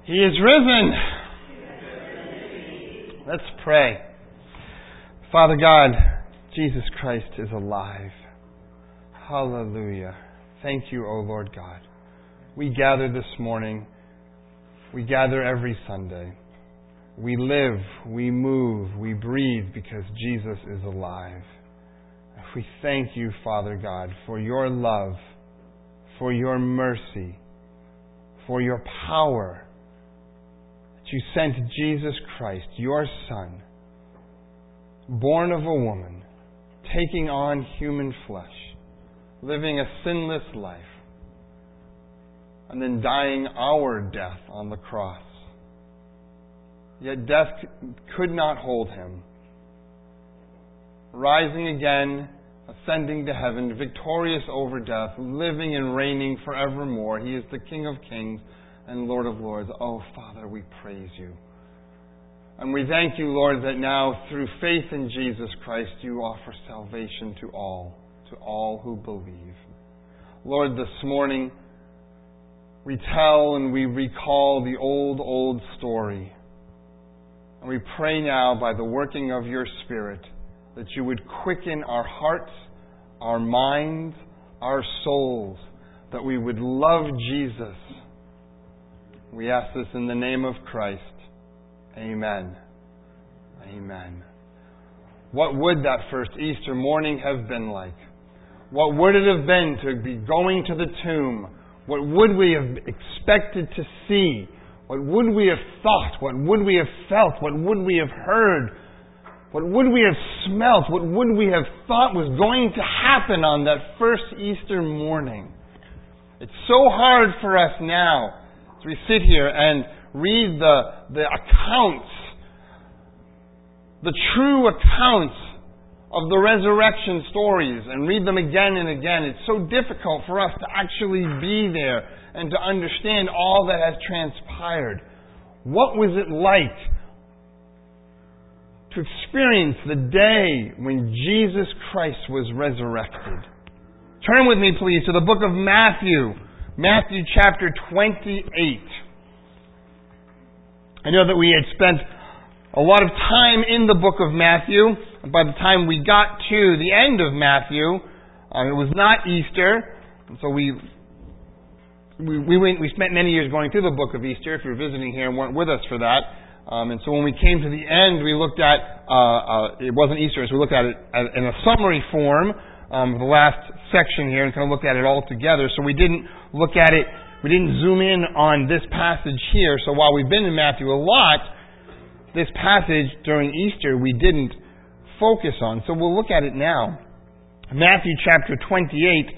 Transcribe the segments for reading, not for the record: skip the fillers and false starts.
He is risen. Let's pray. Father God, Jesus Christ is alive. Hallelujah. Thank you, O Lord God. We gather this morning. We gather every Sunday. We live, we move, we breathe because Jesus is alive. We thank you, Father God, for your love, for your mercy, for your power. That you sent Jesus Christ, your Son, born of a woman, taking on human flesh, living a sinless life, and then dying our death on the cross. Yet death could not hold him. Rising again, ascending to heaven, victorious over death, living and reigning forevermore. He is the King of kings and Lord of lords. Oh, Father, we praise you. And we thank you, Lord, that now through faith in Jesus Christ, you offer salvation to all who believe. Lord, this morning, we tell and we recall the old story. And we pray now by the working of your Spirit that you would quicken our hearts, our minds, our souls, that we would love Jesus. We ask this in the name of Christ. Amen. Amen. What would that first Easter morning have been like? What would it have been to be going to the tomb? What would we have expected to see? What would we have thought? What would we have felt? What would we have heard? What would we have smelt? What would we have thought was going to happen on that first Easter morning? It's so hard for us now as we sit here and read the accounts, the true accounts of the resurrection stories and read them again and again. It's so difficult for us to actually be there and to understand all that has transpired. What was it like to experience the day when Jesus Christ was resurrected? Turn with me, please, to the book of Matthew. Matthew chapter 28. I know that we had spent a lot of time in the book of Matthew. And by the time we got to the end of Matthew, it was not Easter. And so we spent many years going through the book of Easter, if you're visiting here and weren't with us for that. And so when we came to the end, we looked at, it wasn't Easter, so we looked at it in a summary form, the last section here, and kind of looked at it all together. So we didn't look at it, we didn't zoom in on this passage here. So while we've been in Matthew a lot, this passage during Easter we didn't focus on. So we'll look at it now. Matthew chapter 28,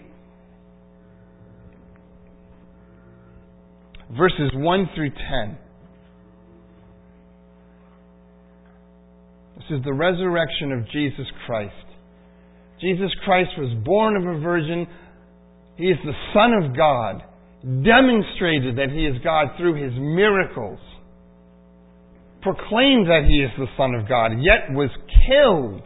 verses 1 through 10. This is the resurrection of Jesus Christ. Jesus Christ was born of a virgin. He is the Son of God, demonstrated that He is God through His miracles, proclaimed that He is the Son of God, yet was killed.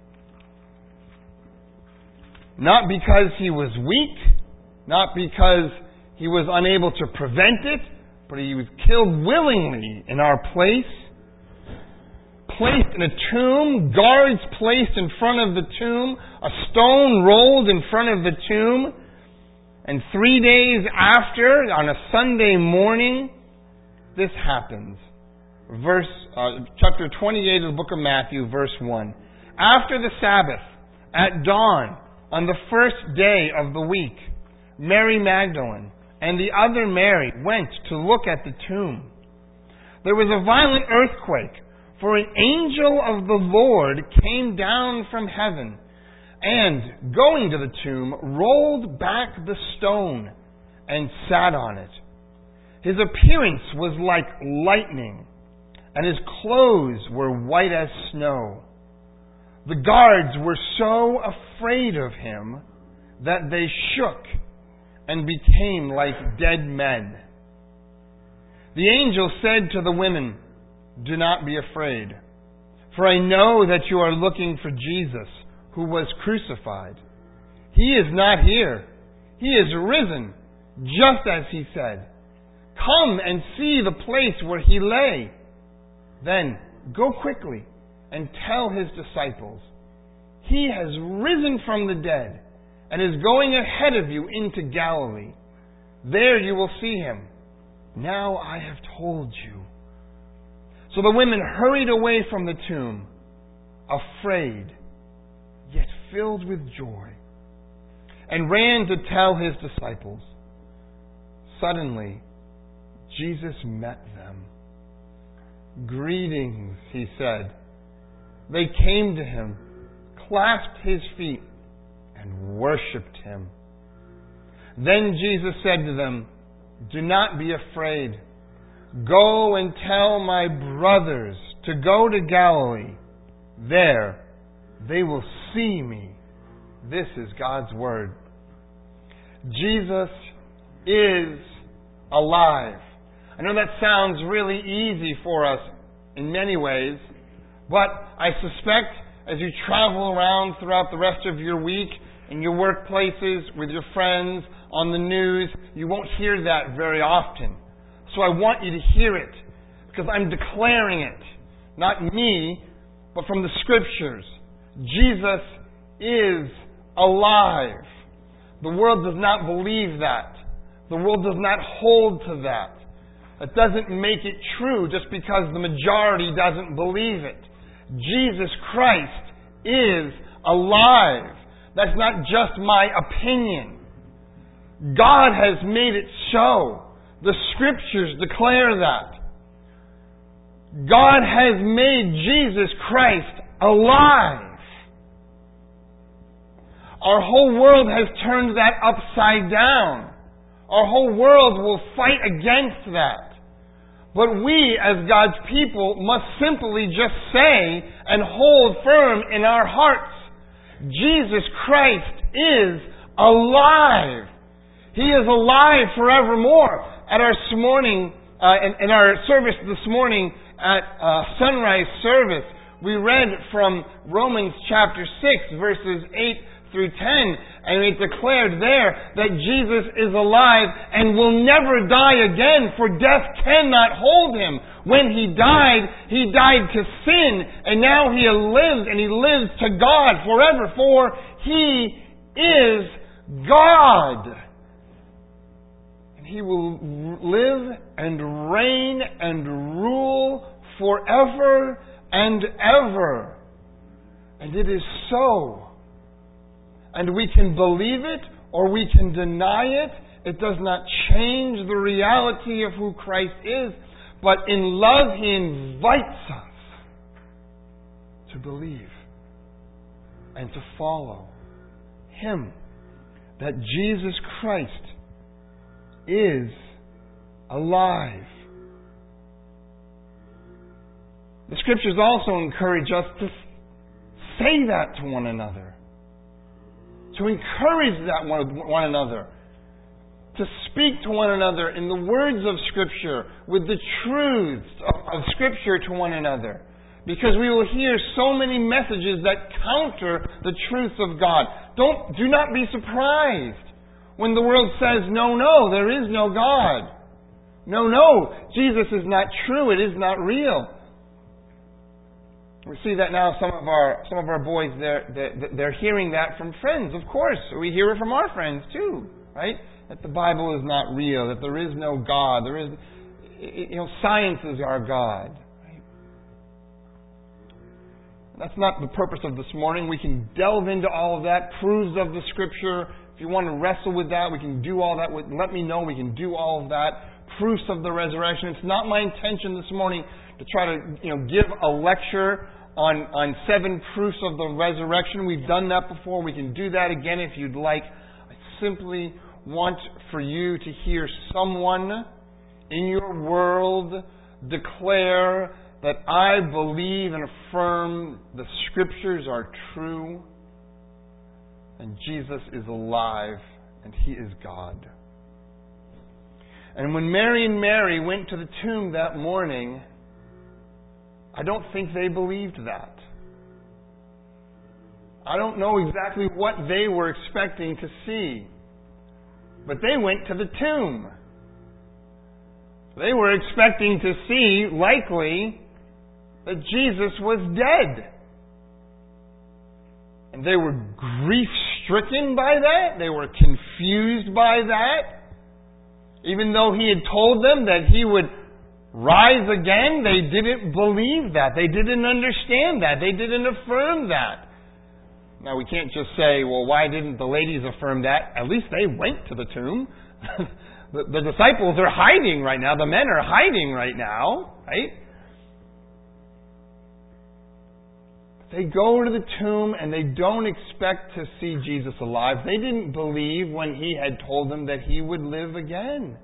Not because He was weak, not because He was unable to prevent it, but He was killed willingly in our place. Placed in a tomb, guards placed in front of the tomb, a stone rolled in front of the tomb, and 3 days after, on a Sunday morning, this happens. Chapter 28 of the book of Matthew, verse 1. After the Sabbath, at dawn, on the first day of the week, Mary Magdalene and the other Mary went to look at the tomb. There was a violent earthquake, for an angel of the Lord came down from heaven and, going to the tomb, rolled back the stone and sat on it. His appearance was like lightning, and his clothes were white as snow. The guards were so afraid of him that they shook and became like dead men. The angel said to the women, "Do not be afraid, for I know that you are looking for Jesus, who was crucified. He is not here. He is risen, just as He said. Come and see the place where he lay. Then go quickly and tell his disciples, he has risen from the dead and is going ahead of you into Galilee. There you will see him. Now I have told you." So the women hurried away from the tomb, afraid, yet filled with joy, and ran to tell his disciples. Suddenly, Jesus met them. "Greetings," he said. They came to him, clasped his feet, and worshipped him. Then Jesus said to them, "Do not be afraid. Go and tell my brothers to go to Galilee. There they will see me." This is God's Word. Jesus is alive. I know that sounds really easy for us in many ways, but I suspect as you travel around throughout the rest of your week, in your workplaces, with your friends, on the news, you won't hear that very often. So I want you to hear it, because I'm declaring it. Not me, but from the Scriptures. Jesus is alive. The world does not believe that. The world does not hold to that. It doesn't make it true just because the majority doesn't believe it. Jesus Christ is alive. That's not just my opinion. God has made it so. The Scriptures declare that. God has made Jesus Christ alive. Our whole world has turned that upside down. Our whole world will fight against that. But we, as God's people, must simply just say and hold firm in our hearts, Jesus Christ is alive. He is alive forevermore. At our in our service this morning at sunrise service, we read from Romans chapter 6, verses 8 through 10, and it declared there that Jesus is alive and will never die again, for death cannot hold him. When he died to sin, and now he lives, and he lives to God forever, for he is God. And he will live and reign and rule forever and ever. And it is so. And we can believe it or we can deny it. It does not change the reality of who Christ is. But in love, He invites us to believe and to follow Him. That Jesus Christ is alive. The Scriptures also encourage us to say that to one another. To encourage that one another. To speak to one another in the words of Scripture, with the truths of Scripture to one another. Because we will hear so many messages that counter the truth of God. Do not be surprised when the world says, no, there is no God. No, Jesus is not true. It is not real. We see that now. Some of our boys, they're hearing that from friends. Of course, we hear it from our friends too, right? That the Bible is not real. That there is no God. There is, science is our God. Right? That's not the purpose of this morning. We can delve into all of that, proofs of the Scripture. If you want to wrestle with that, we can do all that. Let me know. We can do all of that. Proofs of the resurrection. It's not my intention this morning to try to give a lecture on 7 proofs of the resurrection. We've done that before. We can do that again if you'd like. I simply want for you to hear someone in your world declare that I believe and affirm the Scriptures are true and Jesus is alive and He is God. And when Mary and Mary went to the tomb that morning, I don't think they believed that. I don't know exactly what they were expecting to see. But they went to the tomb. They were expecting to see, likely, that Jesus was dead. And they were grief-stricken by that. They were confused by that. Even though He had told them that He would rise again, they didn't believe that. They didn't understand that. They didn't affirm that. Now, we can't just say, well, why didn't the ladies affirm that? At least they went to the tomb. The disciples are hiding right now. The men are hiding right now, right? They go to the tomb and they don't expect to see Jesus alive. They didn't believe when He had told them that He would live again.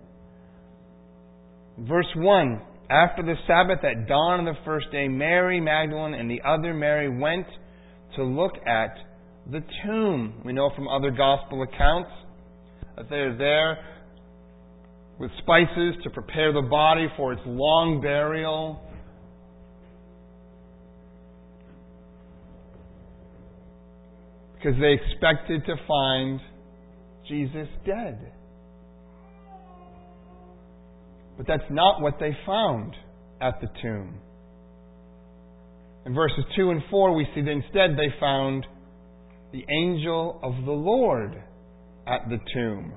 Verse 1, after the Sabbath at dawn on the first day, Mary Magdalene and the other Mary went to look at the tomb. We know from other gospel accounts that they're there with spices to prepare the body for its long burial. Because they expected to find Jesus dead. But that's not what they found at the tomb. In verses 2 and 4, we see that instead they found the angel of the Lord at the tomb.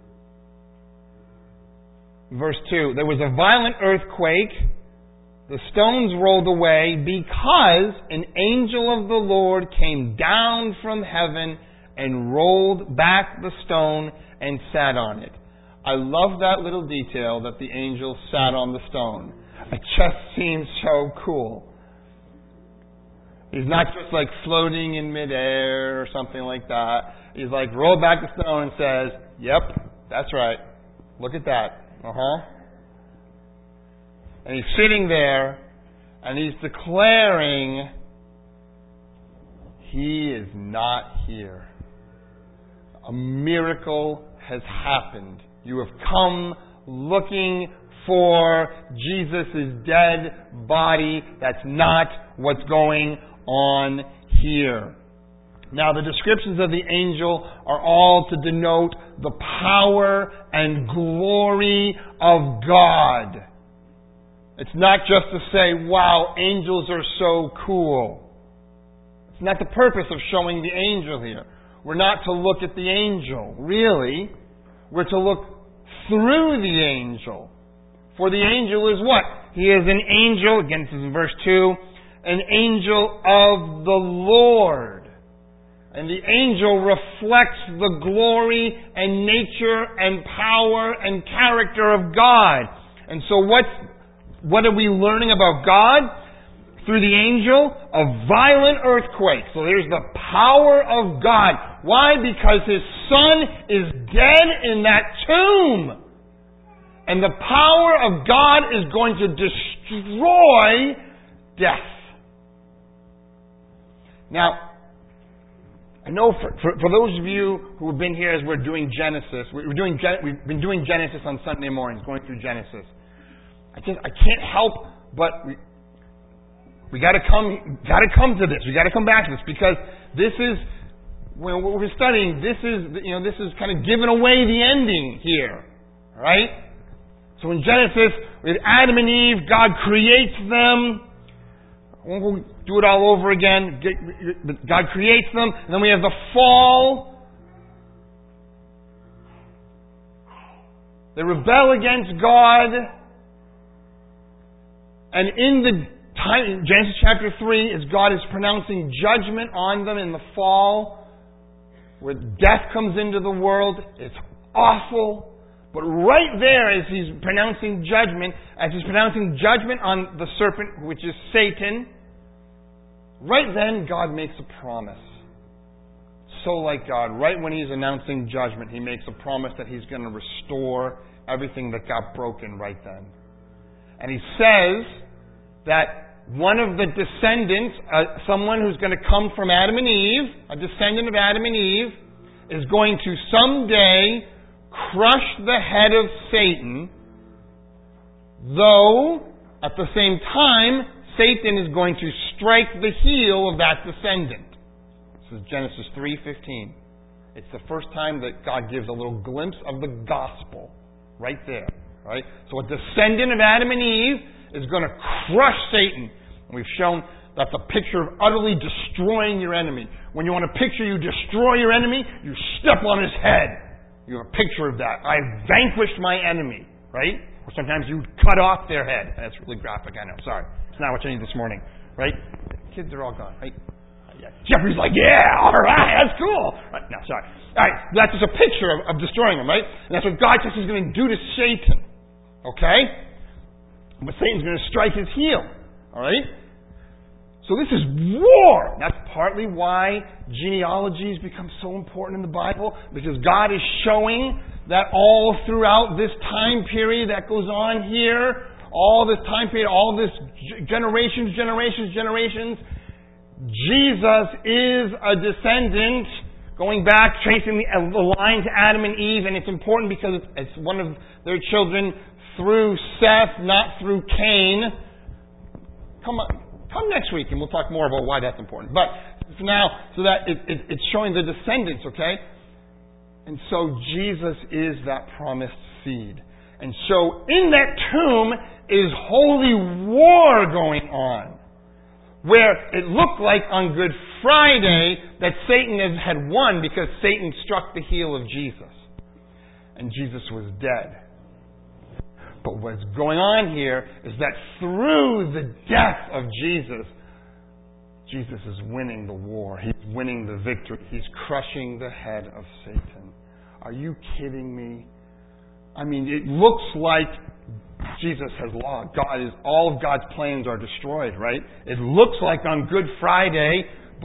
Verse 2, there was a violent earthquake. The stones rolled away because an angel of the Lord came down from heaven and rolled back the stone and sat on it. I love that little detail that the angel sat on the stone. It just seems so cool. He's not just like floating in midair or something like that. He's like rolled back the stone and says, yep, that's right. Look at that. And he's sitting there and he's declaring He is not here. A miracle has happened. You have come looking for Jesus' dead body. That's not what's going on here. Now, the descriptions of the angel are all to denote the power and glory of God. It's not just to say, wow, angels are so cool. It's not the purpose of showing the angel here. We're not to look at the angel, really. We're to look through the angel. For the angel is what? He is an angel, again this is in verse 2, an angel of the Lord. And the angel reflects the glory and nature and power and character of God. And so what are we learning about God? Through the angel, a violent earthquake. So there's the power of God. Why? Because His Son is dead in that tomb. And the power of God is going to destroy death. Now, I know for those of you who have been here as we're doing Genesis, we've been doing Genesis on Sunday mornings, going through Genesis. I can't help but we got to come to this. We got to come back to this because this is when what we're studying. This is kind of giving away the ending here, right? So in Genesis, with Adam and Eve, God creates them. I won't do it all over again. God creates them, and then we have the fall. They rebel against God. And in the time, Genesis chapter 3, as God is pronouncing judgment on them in the fall, where death comes into the world, it's awful. But right there, as He's pronouncing judgment, on the serpent, which is Satan, right then God makes a promise. So like God, right when He's announcing judgment, He makes a promise that He's going to restore everything that got broken right then. And He says that one of the descendants, someone who's going to come from Adam and Eve, a descendant of Adam and Eve, is going to someday crush the head of Satan, though at the same time Satan is going to strike the heel of that descendant. This is Genesis 3:15. It's the first time that God gives a little glimpse of the gospel right there. Right? So a descendant of Adam and Eve is going to crush Satan. And we've shown that's a picture of utterly destroying your enemy. When you want to picture you destroy your enemy, you step on his head. You have a picture of that. I vanquished my enemy. Right? Or sometimes you cut off their head. That's really graphic, I know. Sorry. It's not what you need this morning. Right? Kids are all gone. Right? Yeah. Jeffrey's like, yeah, all right, that's cool. Right, no, sorry. All right, that's just a picture of destroying him, right? And that's what God says He's going to do to Satan. Okay? But Satan's going to strike his heel. All right? So this is war. That's partly why genealogies become so important in the Bible, because God is showing that all throughout this time period that goes on here, all this time period, all this generations, Jesus is a descendant, going back, tracing the line to Adam and Eve, and it's important because it's one of their children through Seth, not through Cain. Come next week and we'll talk more about why that's important. But for now, so that it's showing the descendants, okay? And so Jesus is that promised seed. And so in that tomb is holy war going on, where it looked like on Good Friday that Satan had won because Satan struck the heel of Jesus. And Jesus was dead. But what's going on here is that through the death of Jesus, Jesus is winning the war. He's winning the victory. He's crushing the head of Satan. Are you kidding me? I mean, it looks like Jesus has lost. All of God's plans are destroyed, right? It looks like on Good Friday,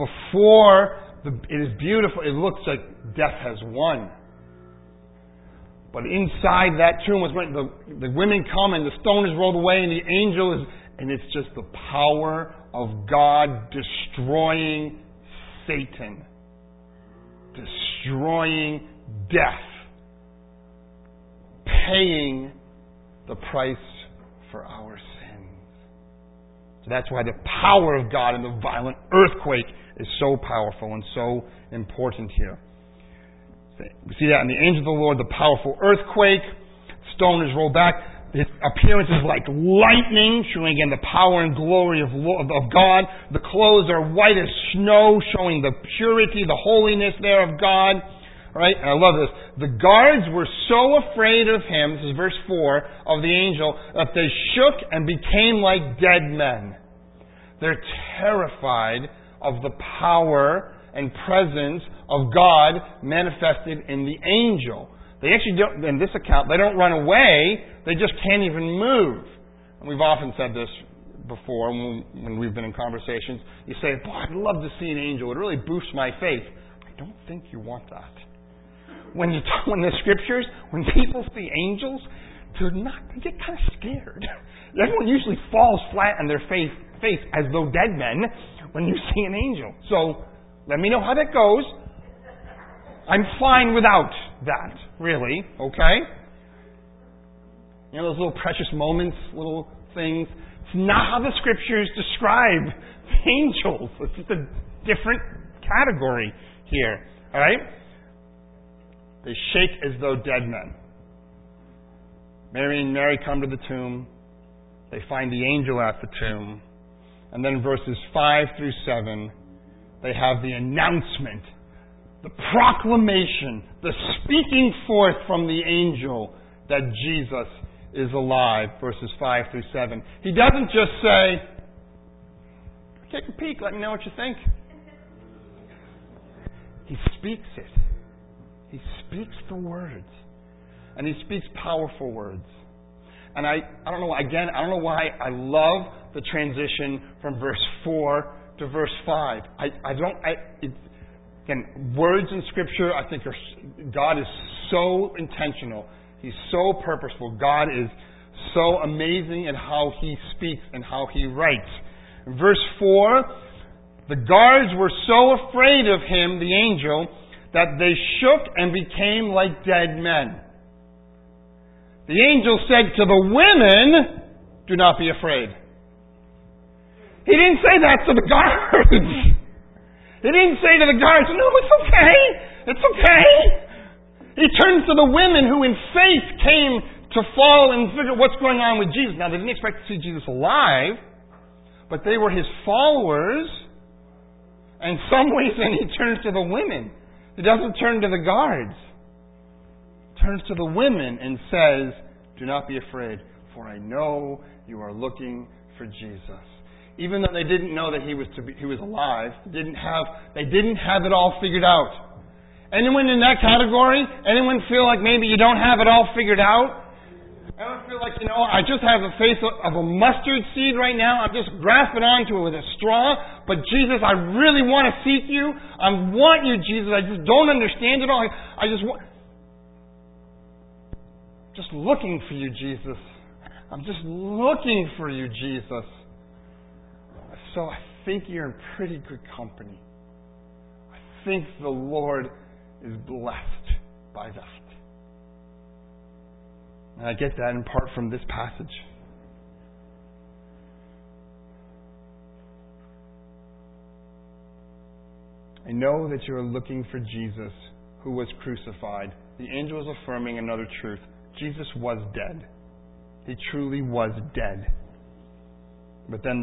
it is beautiful, it looks like death has won. But inside that tomb was when the women come and the stone is rolled away and the angel is, and it's just the power of God destroying Satan. Destroying death. Paying the price for our sins. So that's why the power of God in the violent earthquake is so powerful and so important here. We see that in the angel of the Lord, the powerful earthquake. Stone is rolled back. His appearance is like lightning, showing again the power and glory of God. The clothes are white as snow, showing the purity, the holiness there of God. All right, and I love this. The guards were so afraid of him, this is verse 4, of the angel, that they shook and became like dead men. They're terrified of the power and presence of God manifested in the angel. They actually don't, in this account, they don't run away, they just can't even move. And we've often said this before when we've been in conversations. You say, boy, I'd love to see an angel. It really boosts my faith. I don't think you want that. When the scriptures, when people see angels, they get kind of scared. Everyone usually falls flat on their face as though dead men when you see an angel. So, let me know how that goes. I'm fine without that, really, okay? You know those little precious moments, little things? It's not how the scriptures describe angels. It's just a different category here, all right? They shake as though dead men. Mary and Mary come to the tomb. They find the angel at the tomb. And then verses 5 through 7, they have the announcement, the proclamation, the speaking forth from the angel that Jesus is alive, verses 5 through 7. He doesn't just say, take a peek, let me know what you think. He speaks it. He speaks the words. And he speaks powerful words. And I don't know why I love the transition from verse 4 to verse 5. Again, words in Scripture, I think God is so intentional. He's so purposeful. God is so amazing in how He speaks and how He writes. In verse 4, the guards were so afraid of him, the angel, that they shook and became like dead men. The angel said to the women, do not be afraid. He didn't say that to the guards. He didn't say to the guards, no, it's okay. It's okay. He turns to the women who in faith came to follow and figure out what's going on with Jesus. Now, they didn't expect to see Jesus alive, but they were his followers. In some ways, then he turns to the women. He doesn't turn to the guards. He turns to the women and says, "Do not be afraid, for I know you are looking for Jesus." Even though they didn't know that he was alive, they didn't have it all figured out. Anyone in that category? Anyone feel like maybe you don't have it all figured out? Anyone feel like, I just have the faith of a mustard seed right now. I'm just grasping onto it with a straw. But Jesus, I really want to seek you. I want you, Jesus. I just don't understand it all. I just want... Just looking for you, Jesus. I'm just looking for you, Jesus. So I think you're in pretty good company. I think the Lord is blessed by that. And I get that in part from this passage. I know that you are looking for Jesus who was crucified. The angel is affirming another truth. Jesus was dead. He truly was dead. But then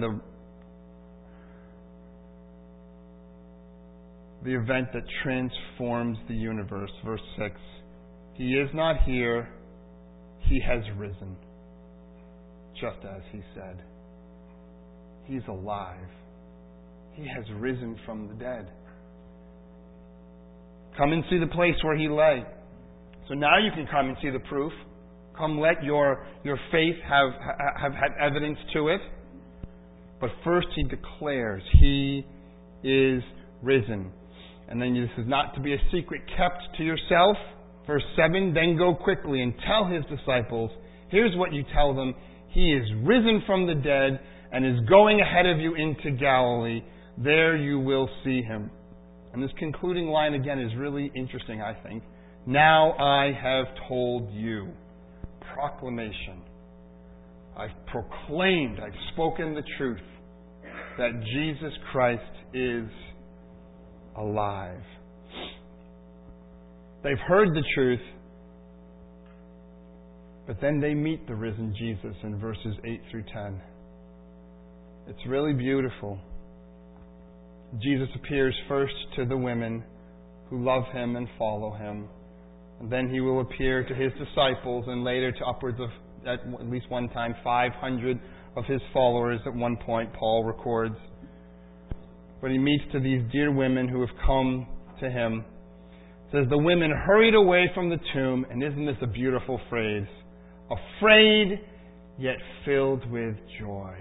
the event that transforms the universe, verse 6. He is not here. He has risen. Just as he said. He's alive. He has risen from the dead. Come and see the place where he lay. So now you can come and see the proof. Come let your faith have had evidence to it. But first he declares he is risen. And then this is not to be a secret kept to yourself. Verse 7, then go quickly and tell his disciples, here's what you tell them, he is risen from the dead and is going ahead of you into Galilee. There you will see him. And this concluding line again is really interesting, I think. Now I have told you. Proclamation. I've proclaimed, I've spoken the truth that Jesus Christ is alive. They've heard the truth, but then they meet the risen Jesus in verses 8 through 10. It's really beautiful. Jesus appears first to the women who love him and follow him. And then he will appear to his disciples and later to upwards of, at least one time, 500 of his followers at one point, Paul records. But he meets to these dear women who have come to him. It says, the women hurried away from the tomb, and isn't this a beautiful phrase? Afraid, yet filled with joy.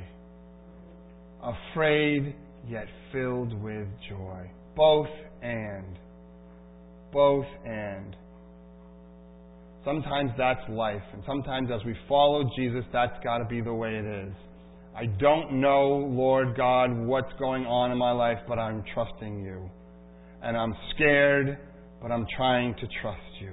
Afraid, yet filled with joy. Both and. Both and. Sometimes that's life. And sometimes as we follow Jesus, that's got to be the way it is. I don't know, Lord God, what's going on in my life, but I'm trusting you. And I'm scared, but I'm trying to trust you.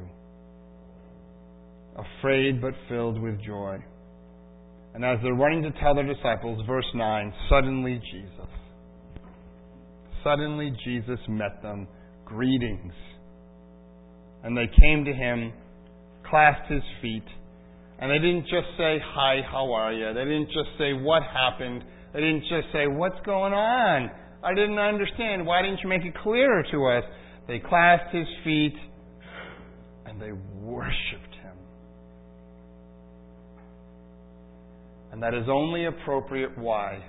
Afraid, but filled with joy. And as they're running to tell their disciples, verse 9, suddenly Jesus met them. Greetings. And they came to him, clasped his feet, and they didn't just say, hi, how are you? They didn't just say, what happened? They didn't just say, what's going on? I didn't understand. Why didn't you make it clearer to us? They clasped his feet, and they worshipped him. And that is only appropriate. Why?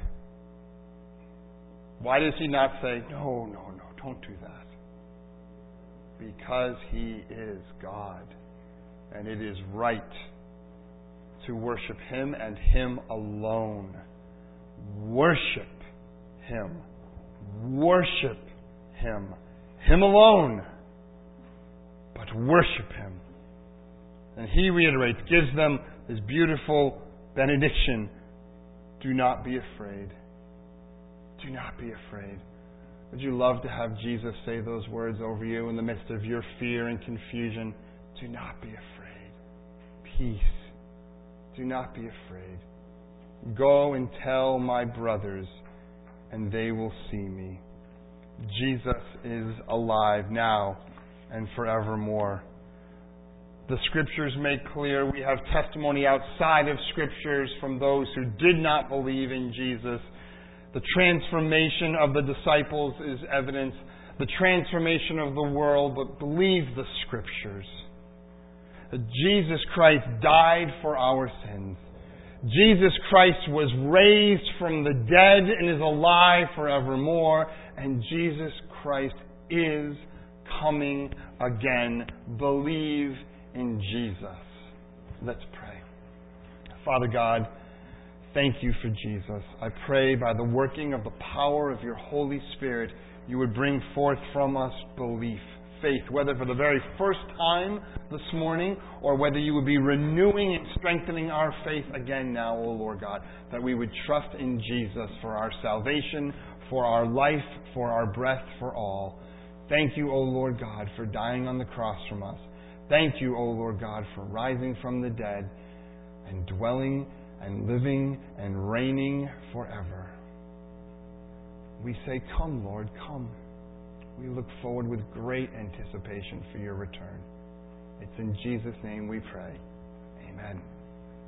Why does he not say, no, don't do that? Because he is God. And it is right to worship him and him alone. Worship him. Worship him. Him alone. But worship him. And he reiterates, gives them this beautiful benediction. Do not be afraid. Do not be afraid. Would you love to have Jesus say those words over you in the midst of your fear and confusion? Do not be afraid. Peace. Do not be afraid. Go and tell my brothers, and they will see me. Jesus is alive now and forevermore. the Scriptures make clear. We have testimony outside of Scriptures from those who did not believe in Jesus. The transformation of the disciples is evidence. The transformation of the world, but believe the Scriptures. That Jesus Christ died for our sins. Jesus Christ was raised from the dead and is alive forevermore. And Jesus Christ is coming again. Believe in Jesus. Let's pray. Father God, thank you for Jesus. I pray by the working of the power of your Holy Spirit, you would bring forth from us belief, faith, whether for the very first time this morning or whether you would be renewing and strengthening our faith again now, O Lord God, that we would trust in Jesus for our salvation, for our life, for our breath, for all. Thank you, O Lord God, for dying on the cross from us. Thank you, O Lord God, for rising from the dead and dwelling and living and reigning forever. We say, come, Lord, come. We look forward with great anticipation for your return. It's in Jesus' name we pray. Amen.